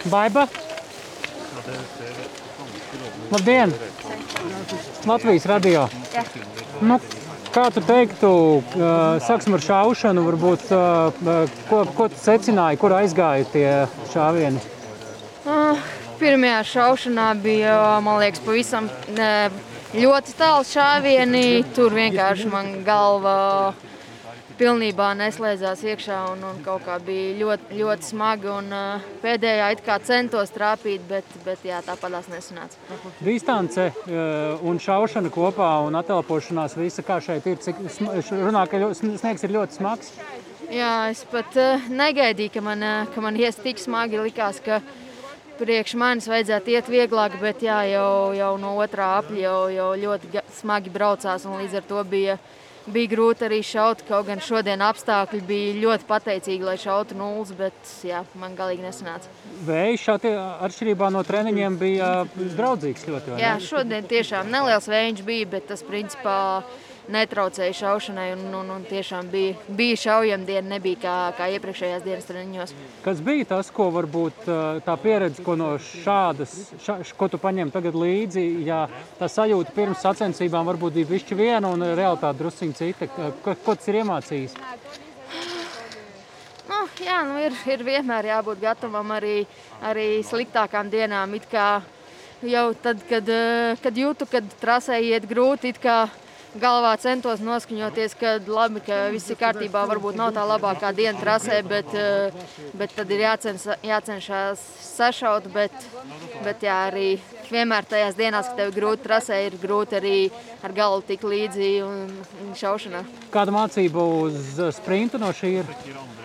Baiba? Labdien! Latvijas radio. Jā. Nu, kā tu teiktu, sāksim ar šaušanu, varbūt, ko tu secināji, kur aizgāja tie šāvieni? Pirmajā šaušanā bija, man liekas, pavisam ļoti tālu šāvieni. Tur vienkārši man galva pilnībā neslēdzās iekšā un kaut kā bija ļoti, ļoti smagi. Un, pēdējā it kā centos trāpīt, bet jā, tāpatās nesanāca. Distance un šaušana kopā un atelpošanās visa, kā šeit ir, cik runā, ka sniegs ir ļoti smags? Jā, es pat negaidīju, ka man ies tik smagi. Likās, ka priekš manis vajadzētu iet vieglāk, bet jā, jau no otrā apļa jau ļoti smagi braucās un līdz ar to bija grūti arī šaut, kaut gan šodien apstākļi bija ļoti pateicīgi, lai šautu nulles, bet jā, man galīgi nesanāca. Vējš atšķirībā no treniņiem bija draudzīgs ļoti, vai ne? Jā, šodien tiešām neliels vējš bija, bet tas principā netraucēja šaušanai un tiešām bija šaujama diena, nebija kā iepriekšējās dienas treniņos. Kas bija tas, ko varbūt tā pieredze, ko no ko tu paņem tagad līdzi, ja tā sajūta pirms sacensībām varbūt bija bišķi viena un realitāte drusciņ cita? Ko tas ir iemācījis? Jā, ir vienmēr jābūt gatavam arī sliktākām dienām. It kā jau tad, kad jūtu, kad trasē iet grūti, it kā galvā centos noskaņoties, ka labi, ka viss ir kārtībā, varbūt nav tā labākā diena trasē, bet tad ir jācenšas sašaut, bet jā, arī vienmēr tajās dienās, ka tev grūti trasē, ir grūti arī ar galvu tikt līdzi un šaušanā. Kāda mācība uz sprintu no šī ir?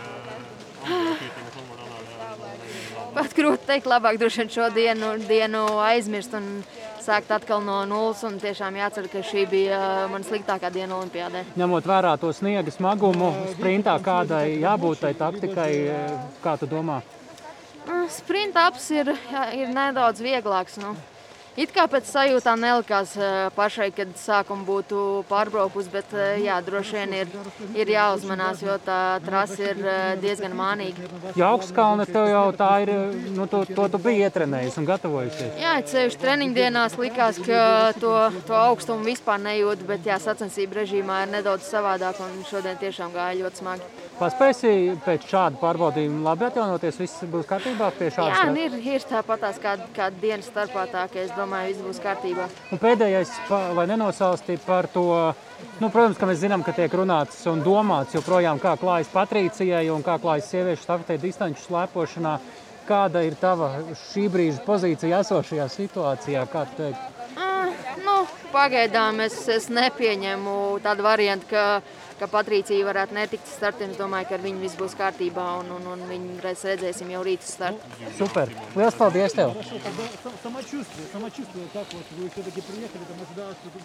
Pat grūti teikt, labāk droši vien šo dienu aizmirst un sākt atkal no nulles un tiešām jācer, ka šī bija mana sliktākā diena olimpiādē. Ņemot vērā to sniega smagumu, sprintā kādai jābūt tai taktikai, kā tu domā? Sprinta aps ir nedaudz vieglāks. It kā pēc sajūtām nelikās pašai, kad sākuma būtu pārbraukus, bet jā, droši vien ir jāuzmanās, jo tā trasa ir diezgan mānīga. Ja augstkalne tev jau tā ir, to tu biji ietrenējis un gatavojusies? Jā, ceļš treniņdienās likās, ka to augstumu vispār nejūt, bet jā, sacensību režīmā ir nedaudz savādāk un šodien tiešām gāja ļoti smagi. Paspēsi pēc šāda pārbaudījuma labi atjaunoties, viss būs kārtībā pie šādas? Jā, ir tāpatās kāda dienas starpā tā, ka es domāju, viss būs kārtībā. Un pēdējais, lai nenosalsti par to, protams, ka mēs zinām, ka tiek runāts un domāts joprojām, kā klājas Patricijai un kā klājas sieviešu štafetē distanču slēpošanā. Kāda ir tava šī brīža pozīcija esošajā situācijā, kā tu teikt? Pagaidām es nepieņemu tādu variantu, ka Patricija varētu netikt startiem. Es domāju, ka ar viņu viss būs kārtībā un viņu redzēsim jau rīt uz startu. Super! Liels paldies tev!